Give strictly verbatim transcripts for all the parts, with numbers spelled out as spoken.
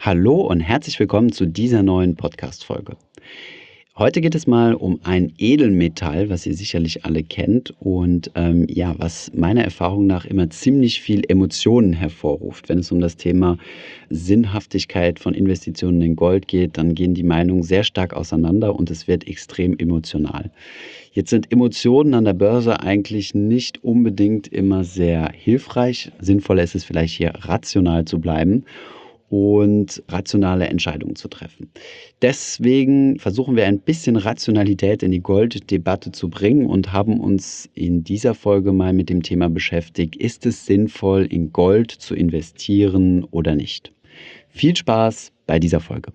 Hallo und herzlich willkommen zu dieser neuen Podcast-Folge. Heute geht es mal um ein Edelmetall, was ihr sicherlich alle kennt und ähm, ja, was meiner Erfahrung nach immer ziemlich viel Emotionen hervorruft. Wenn es um das Thema Sinnhaftigkeit von Investitionen in Gold geht, dann gehen die Meinungen sehr stark auseinander und es wird extrem emotional. Jetzt sind Emotionen an der Börse eigentlich nicht unbedingt immer sehr hilfreich. Sinnvoller ist es vielleicht hier rational zu bleiben und rationale Entscheidungen zu treffen. Deswegen versuchen wir ein bisschen Rationalität in die Golddebatte zu bringen und haben uns in dieser Folge mal mit dem Thema beschäftigt, ist es sinnvoll, in Gold zu investieren oder nicht? Viel Spaß bei dieser Folge.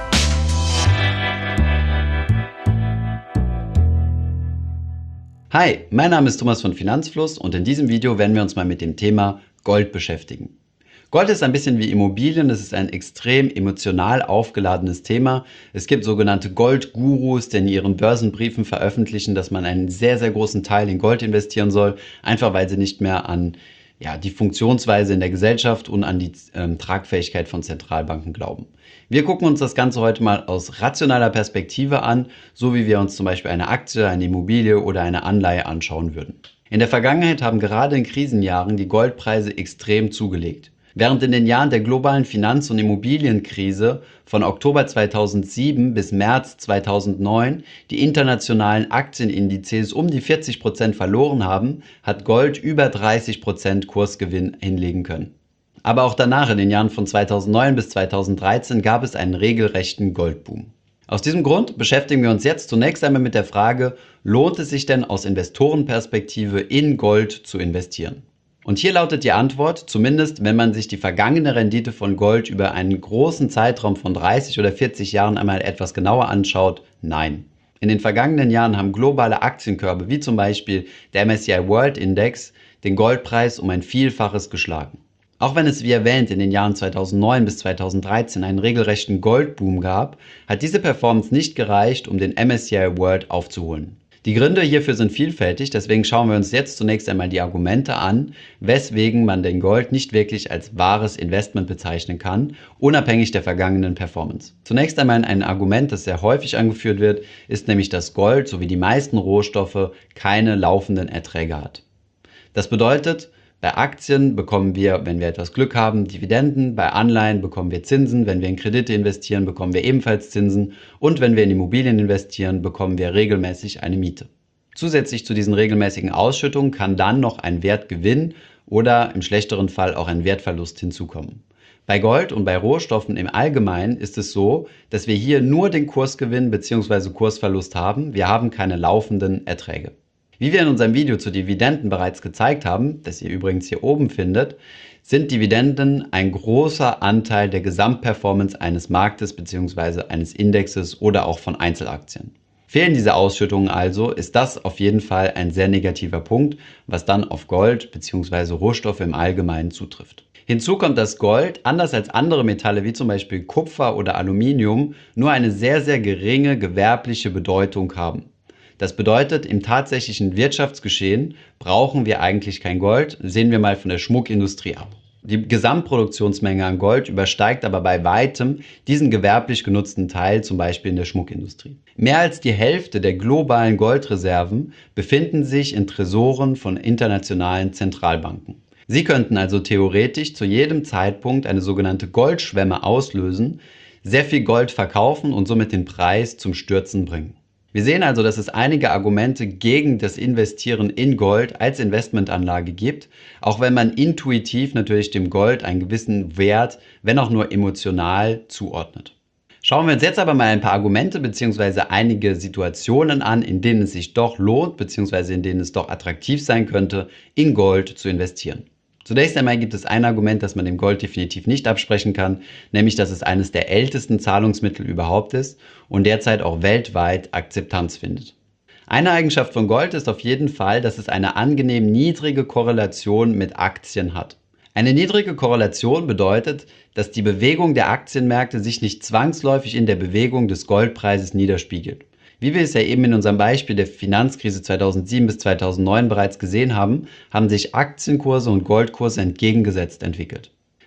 Hi, mein Name ist Thomas von Finanzfluss und in diesem Video werden wir uns mal mit dem Thema Gold beschäftigen. Gold ist ein bisschen wie Immobilien, es ist ein extrem emotional aufgeladenes Thema. Es gibt sogenannte Goldgurus, die in ihren Börsenbriefen veröffentlichen, dass man einen sehr, sehr großen Teil in Gold investieren soll, einfach weil sie nicht mehr an ja, die Funktionsweise in der Gesellschaft und an die ähm, Tragfähigkeit von Zentralbanken glauben. Wir gucken uns das Ganze heute mal aus rationaler Perspektive an, so wie wir uns zum Beispiel eine Aktie, eine Immobilie oder eine Anleihe anschauen würden. In der Vergangenheit haben gerade in Krisenjahren die Goldpreise extrem zugelegt. Während in den Jahren der globalen Finanz- und Immobilienkrise von Oktober zweitausendsieben bis März zweitausendneun die internationalen Aktienindizes um die vierzig Prozent verloren haben, hat Gold über dreißig Prozent Kursgewinn hinlegen können. Aber auch danach, in den Jahren von zweitausendneun bis zweitausenddreizehn, gab es einen regelrechten Goldboom. Aus diesem Grund beschäftigen wir uns jetzt zunächst einmal mit der Frage, lohnt es sich denn aus Investorenperspektive in Gold zu investieren? Und hier lautet die Antwort, zumindest wenn man sich die vergangene Rendite von Gold über einen großen Zeitraum von dreißig oder vierzig Jahren einmal etwas genauer anschaut, nein. In den vergangenen Jahren haben globale Aktienkörbe wie zum Beispiel der M S C I World Index den Goldpreis um ein Vielfaches geschlagen. Auch wenn es wie erwähnt in den Jahren zweitausendneun bis zweitausenddreizehn einen regelrechten Goldboom gab, hat diese Performance nicht gereicht, um den M S C I World aufzuholen. Die Gründe hierfür sind vielfältig, deswegen schauen wir uns jetzt zunächst einmal die Argumente an, weswegen man den Gold nicht wirklich als wahres Investment bezeichnen kann, unabhängig der vergangenen Performance. Zunächst einmal ein Argument, das sehr häufig angeführt wird, ist nämlich, dass Gold sowie die meisten Rohstoffe keine laufenden Erträge hat. Das bedeutet, bei Aktien bekommen wir, wenn wir etwas Glück haben, Dividenden, bei Anleihen bekommen wir Zinsen, wenn wir in Kredite investieren, bekommen wir ebenfalls Zinsen und wenn wir in Immobilien investieren, bekommen wir regelmäßig eine Miete. Zusätzlich zu diesen regelmäßigen Ausschüttungen kann dann noch ein Wertgewinn oder im schlechteren Fall auch ein Wertverlust hinzukommen. Bei Gold und bei Rohstoffen im Allgemeinen ist es so, dass wir hier nur den Kursgewinn bzw. Kursverlust haben, wir haben keine laufenden Erträge. Wie wir in unserem Video zu Dividenden bereits gezeigt haben, das ihr übrigens hier oben findet, sind Dividenden ein großer Anteil der Gesamtperformance eines Marktes bzw. eines Indexes oder auch von Einzelaktien. Fehlen diese Ausschüttungen also, ist das auf jeden Fall ein sehr negativer Punkt, was dann auf Gold bzw. Rohstoffe im Allgemeinen zutrifft. Hinzu kommt, dass Gold, anders als andere Metalle wie zum Beispiel Kupfer oder Aluminium, nur eine sehr, sehr geringe gewerbliche Bedeutung haben. Das bedeutet, im tatsächlichen Wirtschaftsgeschehen brauchen wir eigentlich kein Gold, sehen wir mal von der Schmuckindustrie ab. Die Gesamtproduktionsmenge an Gold übersteigt aber bei weitem diesen gewerblich genutzten Teil, zum Beispiel in der Schmuckindustrie. Mehr als die Hälfte der globalen Goldreserven befinden sich in Tresoren von internationalen Zentralbanken. Sie könnten also theoretisch zu jedem Zeitpunkt eine sogenannte Goldschwemme auslösen, sehr viel Gold verkaufen und somit den Preis zum Stürzen bringen. Wir sehen also, dass es einige Argumente gegen das Investieren in Gold als Investmentanlage gibt, auch wenn man intuitiv natürlich dem Gold einen gewissen Wert, wenn auch nur emotional, zuordnet. Schauen wir uns jetzt aber mal ein paar Argumente bzw. einige Situationen an, in denen es sich doch lohnt bzw. in denen es doch attraktiv sein könnte, in Gold zu investieren. Zunächst einmal gibt es ein Argument, das man dem Gold definitiv nicht absprechen kann, nämlich dass es eines der ältesten Zahlungsmittel überhaupt ist und derzeit auch weltweit Akzeptanz findet. Eine Eigenschaft von Gold ist auf jeden Fall, dass es eine angenehm niedrige Korrelation mit Aktien hat. Eine niedrige Korrelation bedeutet, dass die Bewegung der Aktienmärkte sich nicht zwangsläufig in der Bewegung des Goldpreises niederspiegelt. Wie wir es ja eben in unserem Beispiel der Finanzkrise zweitausendsieben bis zweitausendneun bereits gesehen haben, haben sich Aktienkurse und Goldkurse entgegengesetzt entwickelt.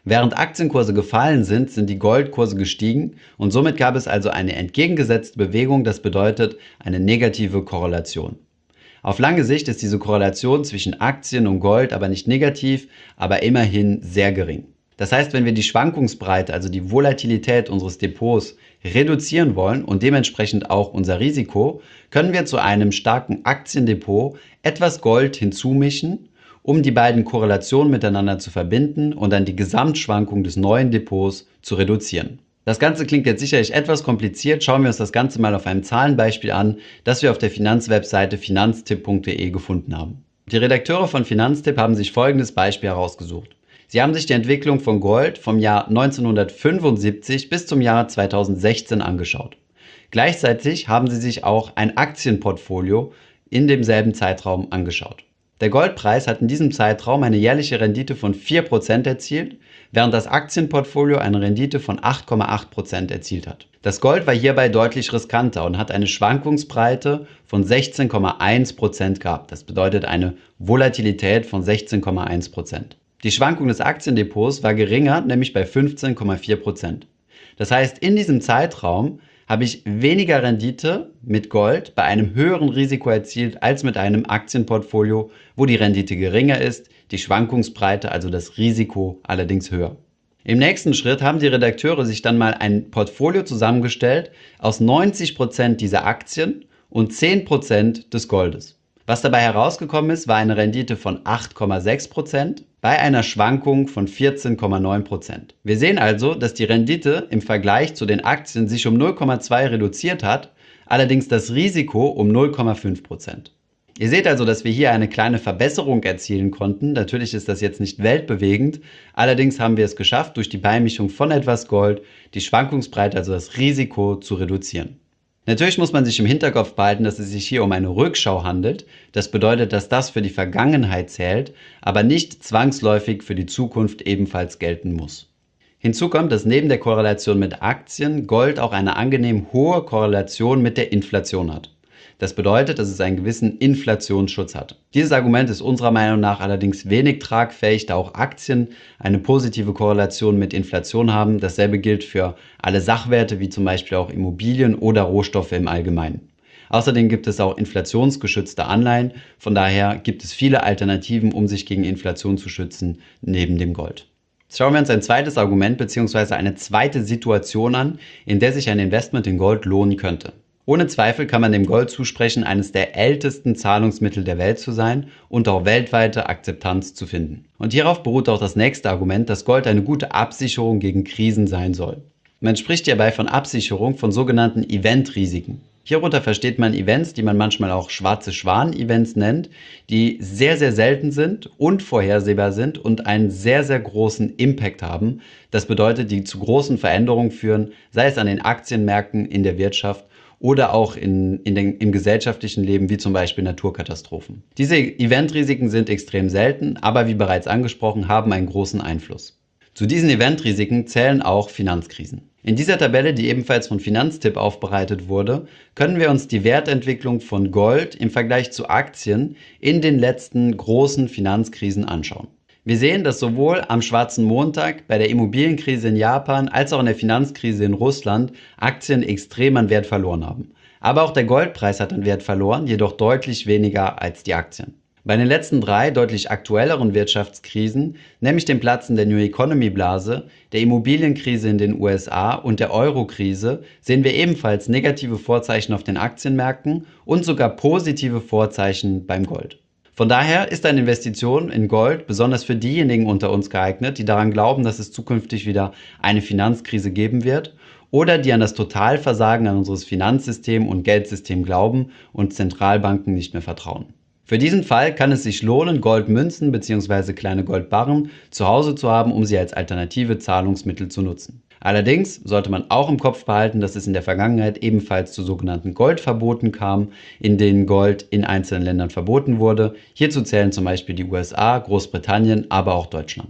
Während Aktienkurse gefallen sind, sind die Goldkurse gestiegen und somit gab es also eine entgegengesetzte Bewegung, das bedeutet eine negative Korrelation. Auf lange Sicht ist diese Korrelation zwischen Aktien und Gold aber nicht negativ, aber immerhin sehr gering. Das heißt, wenn wir die Schwankungsbreite, also die Volatilität unseres Depots reduzieren wollen und dementsprechend auch unser Risiko, können wir zu einem starken Aktiendepot etwas Gold hinzumischen, um die beiden Korrelationen miteinander zu verbinden und dann die Gesamtschwankung des neuen Depots zu reduzieren. Das Ganze klingt jetzt sicherlich etwas kompliziert, schauen wir uns das Ganze mal auf einem Zahlenbeispiel an, das wir auf der Finanzwebseite finanztipp punkt de gefunden haben. Die Redakteure von Finanztipp haben sich folgendes Beispiel herausgesucht. Sie haben sich die Entwicklung von Gold vom Jahr neunzehnhundertfünfundsiebzig bis zum Jahr zweitausendsechzehn angeschaut. Gleichzeitig haben sie sich auch ein Aktienportfolio in demselben Zeitraum angeschaut. Der Goldpreis hat in diesem Zeitraum eine jährliche Rendite von vier Prozent erzielt, während das Aktienportfolio eine Rendite von acht Komma acht Prozent erzielt hat. Das Gold war hierbei deutlich riskanter und hat eine Schwankungsbreite von sechzehn Komma eins Prozent gehabt. Das bedeutet eine Volatilität von sechzehn Komma eins Prozent. Die Schwankung des Aktiendepots war geringer, nämlich bei fünfzehn Komma vier Prozent. Das heißt, in diesem Zeitraum habe ich weniger Rendite mit Gold bei einem höheren Risiko erzielt als mit einem Aktienportfolio, wo die Rendite geringer ist, die Schwankungsbreite, also das Risiko, allerdings höher. Im nächsten Schritt haben die Redakteure sich dann mal ein Portfolio zusammengestellt aus neunzig Prozent dieser Aktien und zehn Prozent des Goldes. Was dabei herausgekommen ist, war eine Rendite von acht Komma sechs Prozent bei einer Schwankung von vierzehn Komma neun Prozent. Wir sehen also, dass die Rendite im Vergleich zu den Aktien sich um null Komma zwei reduziert hat, allerdings das Risiko um null Komma fünf Prozent. Ihr seht also, dass wir hier eine kleine Verbesserung erzielen konnten. Natürlich ist das jetzt nicht weltbewegend, allerdings haben wir es geschafft, durch die Beimischung von etwas Gold die Schwankungsbreite, also das Risiko, zu reduzieren. Natürlich muss man sich im Hinterkopf behalten, dass es sich hier um eine Rückschau handelt. Das bedeutet, dass das für die Vergangenheit zählt, aber nicht zwangsläufig für die Zukunft ebenfalls gelten muss. Hinzu kommt, dass neben der Korrelation mit Aktien Gold auch eine angenehm hohe Korrelation mit der Inflation hat. Das bedeutet, dass es einen gewissen Inflationsschutz hat. Dieses Argument ist unserer Meinung nach allerdings wenig tragfähig, da auch Aktien eine positive Korrelation mit Inflation haben. Dasselbe gilt für alle Sachwerte wie zum Beispiel auch Immobilien oder Rohstoffe im Allgemeinen. Außerdem gibt es auch inflationsgeschützte Anleihen, von daher gibt es viele Alternativen, um sich gegen Inflation zu schützen, neben dem Gold. Jetzt schauen wir uns ein zweites Argument bzw. eine zweite Situation an, in der sich ein Investment in Gold lohnen könnte. Ohne Zweifel kann man dem Gold zusprechen, eines der ältesten Zahlungsmittel der Welt zu sein und auch weltweite Akzeptanz zu finden. Und hierauf beruht auch das nächste Argument, dass Gold eine gute Absicherung gegen Krisen sein soll. Man spricht hierbei von Absicherung von sogenannten Eventrisiken. Hierunter versteht man Events, die man manchmal auch schwarze Schwan-Events nennt, die sehr, sehr selten sind, unvorhersehbar sind und einen sehr, sehr großen Impact haben. Das bedeutet, die zu großen Veränderungen führen, sei es an den Aktienmärkten, in der Wirtschaft oder auch in, in den, im gesellschaftlichen Leben, wie zum Beispiel Naturkatastrophen. Diese Eventrisiken sind extrem selten, aber wie bereits angesprochen, haben einen großen Einfluss. Zu diesen Eventrisiken zählen auch Finanzkrisen. In dieser Tabelle, die ebenfalls von Finanztipp aufbereitet wurde, können wir uns die Wertentwicklung von Gold im Vergleich zu Aktien in den letzten großen Finanzkrisen anschauen. Wir sehen, dass sowohl am Schwarzen Montag, bei der Immobilienkrise in Japan als auch in der Finanzkrise in Russland Aktien extrem an Wert verloren haben. Aber auch der Goldpreis hat an Wert verloren, jedoch deutlich weniger als die Aktien. Bei den letzten drei deutlich aktuelleren Wirtschaftskrisen, nämlich dem Platzen der New Economy Blase, der Immobilienkrise in den U S A und der Euro-Krise, sehen wir ebenfalls negative Vorzeichen auf den Aktienmärkten und sogar positive Vorzeichen beim Gold. Von daher ist eine Investition in Gold besonders für diejenigen unter uns geeignet, die daran glauben, dass es zukünftig wieder eine Finanzkrise geben wird oder die an das Totalversagen an unseres Finanzsystem und Geldsystem glauben und Zentralbanken nicht mehr vertrauen. Für diesen Fall kann es sich lohnen, Goldmünzen bzw. kleine Goldbarren zu Hause zu haben, um sie als alternative Zahlungsmittel zu nutzen. Allerdings sollte man auch im Kopf behalten, dass es in der Vergangenheit ebenfalls zu sogenannten Goldverboten kam, in denen Gold in einzelnen Ländern verboten wurde. Hierzu zählen zum Beispiel die U S A, Großbritannien, aber auch Deutschland.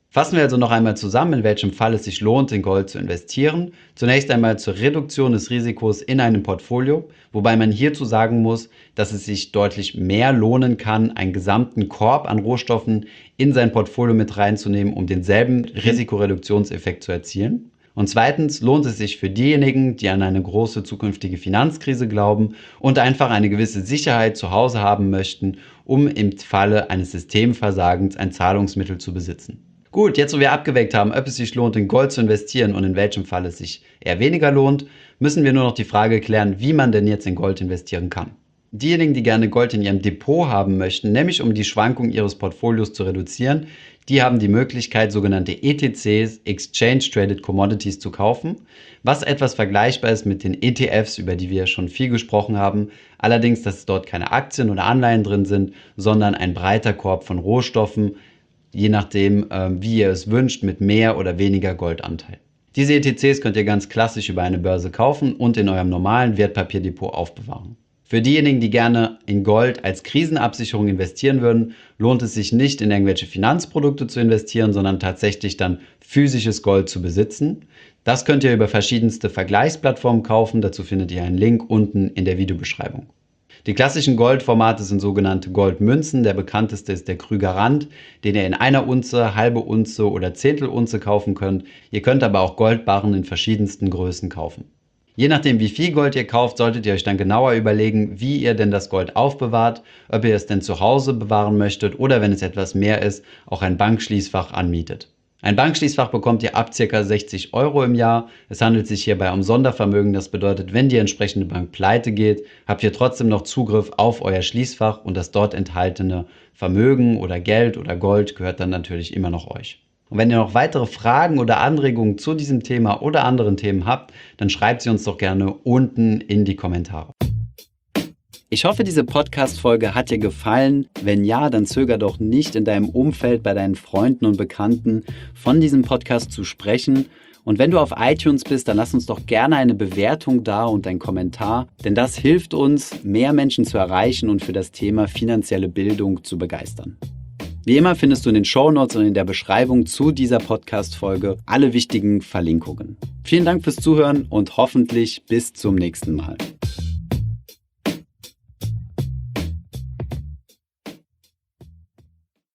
Fassen wir also noch einmal zusammen, in welchem Fall es sich lohnt, in Gold zu investieren. Zunächst einmal zur Reduktion des Risikos in einem Portfolio, wobei man hierzu sagen muss, dass es sich deutlich mehr lohnen kann, einen gesamten Korb an Rohstoffen in sein Portfolio mit reinzunehmen, um denselben Risikoreduktionseffekt zu erzielen. Und zweitens lohnt es sich für diejenigen, die an eine große zukünftige Finanzkrise glauben und einfach eine gewisse Sicherheit zu Hause haben möchten, um im Falle eines Systemversagens ein Zahlungsmittel zu besitzen. Gut, jetzt wo wir abgewägt haben, ob es sich lohnt, in Gold zu investieren und in welchem Fall es sich eher weniger lohnt, müssen wir nur noch die Frage klären, wie man denn jetzt in Gold investieren kann. Diejenigen, die gerne Gold in ihrem Depot haben möchten, nämlich um die Schwankung ihres Portfolios zu reduzieren, die haben die Möglichkeit, sogenannte E T Cs, Exchange Traded Commodities, zu kaufen, was etwas vergleichbar ist mit den E T Fs, über die wir schon viel gesprochen haben. Allerdings, dass dort keine Aktien oder Anleihen drin sind, sondern ein breiter Korb von Rohstoffen, je nachdem, wie ihr es wünscht, mit mehr oder weniger Goldanteil. Diese E T Cs könnt ihr ganz klassisch über eine Börse kaufen und in eurem normalen Wertpapierdepot aufbewahren. Für diejenigen, die gerne in Gold als Krisenabsicherung investieren würden, lohnt es sich nicht, in irgendwelche Finanzprodukte zu investieren, sondern tatsächlich dann physisches Gold zu besitzen. Das könnt ihr über verschiedenste Vergleichsplattformen kaufen. Dazu findet ihr einen Link unten in der Videobeschreibung. Die klassischen Goldformate sind sogenannte Goldmünzen. Der bekannteste ist der Krüger Rand, den ihr in einer Unze, halbe Unze oder Zehntelunze kaufen könnt. Ihr könnt aber auch Goldbarren in verschiedensten Größen kaufen. Je nachdem, wie viel Gold ihr kauft, solltet ihr euch dann genauer überlegen, wie ihr denn das Gold aufbewahrt, ob ihr es denn zu Hause bewahren möchtet oder, wenn es etwas mehr ist, auch ein Bankschließfach anmietet. Ein Bankschließfach bekommt ihr ab ca. sechzig Euro im Jahr. Es handelt sich hierbei um Sondervermögen. Das bedeutet, wenn die entsprechende Bank pleite geht, habt ihr trotzdem noch Zugriff auf euer Schließfach und das dort enthaltene Vermögen oder Geld oder Gold gehört dann natürlich immer noch euch. Und wenn ihr noch weitere Fragen oder Anregungen zu diesem Thema oder anderen Themen habt, dann schreibt sie uns doch gerne unten in die Kommentare. Ich hoffe, diese Podcast-Folge hat dir gefallen. Wenn ja, dann zöger doch nicht, in deinem Umfeld, bei deinen Freunden und Bekannten von diesem Podcast zu sprechen. Und wenn du auf iTunes bist, dann lass uns doch gerne eine Bewertung da und einen Kommentar, denn das hilft uns, mehr Menschen zu erreichen und für das Thema finanzielle Bildung zu begeistern. Wie immer findest du in den Shownotes und in der Beschreibung zu dieser Podcast-Folge alle wichtigen Verlinkungen. Vielen Dank fürs Zuhören und hoffentlich bis zum nächsten Mal.